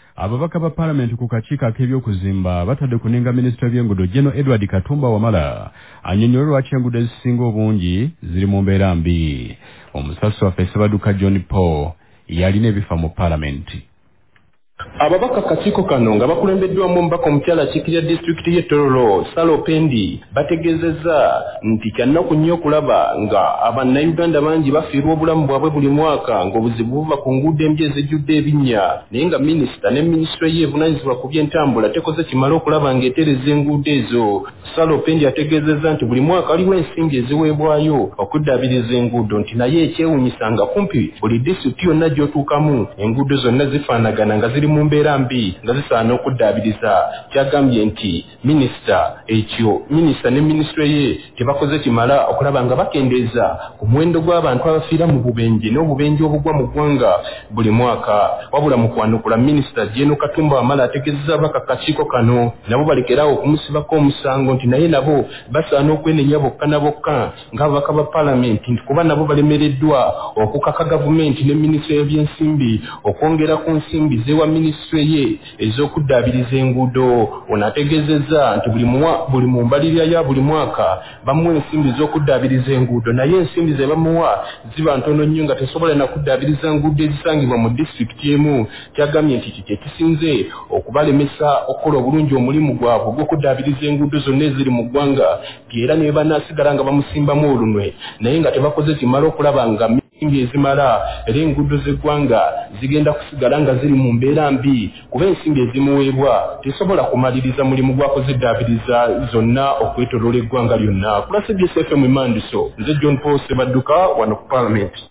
Ababaka ba Parliament ku kakiiko ak'ebyokuzimba batadde kunenga Minisita w'Ebyenguudo General Edward Katumba Wamala annyonnyola lwaki enguudo ezisinga obungi ziri mu mbeera mbi. Omusasi waffe Ssebaduka John Paul yalina ebifa mu Parliament. Ababaka kakiiko kano nga bakulembeddwamu omubaka omukyala akiikirira disitulikiti y'e Tororo Salo Pendi bategeezezza nti kyannaku nnyo okulaba nga Abannayuganda bangi bafiirwa obulamu bwabwe buli mwaka ng'obuzibu buva ku nguudo embi ezijjudde ebinnya naye nga minisita ne minisitule ye evunaanyizibwa ku by'entambula tekoze kimala okulaba ng'etereza enguudo ezo. Salo Pendi ategeezezza nti buli mwaka waliwo ensimbi eziweebwayo okuddaabiriza enguudo nti naye ekyewuunyisa nga kumpi buli disitulikiti yonna gy'otuukamu enguudo zonna zifaanagana nga ziri mu mbeera mbi nga zisaana okuddaabiriza. Kyagambye nti minisita ne minisitule ye tebakoze kimala okulaba nga bakendeeza ku muwendo gw'abantu abafiira mu bubenje n'obubenje obugwa mu ggwanga buli mwaka. Wabula mu kwanukula minisita General Katumba Wamala ategeezezza ababaka kakiiko kano nabo balekeraawo okumusibako omusango nti naye nabo basaana okwenenya bokka na bokka ng'ababaka ba Parliament nti kuba nabo balemereddwa okukaka gavumenti ne minisitule y'ebyensimbi okwongera ku nsimbi zewa minisitule ye ez'okuddaabiriza enguudo. Ono ategeezezza nti buli mu mbalirira ya buli mwaka bamuwa ensimbi z'okuddaabiriza enguudo naye ensimbi ze bamuwa ziba ntono nnyo nga tesobola na kuddaabiriza enguudo ezisangibwa mu disitulikiti emu. Kyagambye nti kiki ekisinze okubalemesa okukola obulungi omulimu gwabwe gw'okuddaabiriza enguudo zonna eziri mu ggwanga era ne banaasigala nga bamusimbamu olunwe naye nga tebakoze kimala okulaba nga ensimbi ezimala era enguudo z'eggwanga zigenda kusigala nga ziri mu mbeera mbi kuba ensimbi ezimuweebwa tesobola kumaliriza mulimu gwakoze eddaabiriza zonna okwetooloola eggwanga lyonna. Ku CBS FM Mandiso, nze John Paul Ssebaduka wano ku Parliament.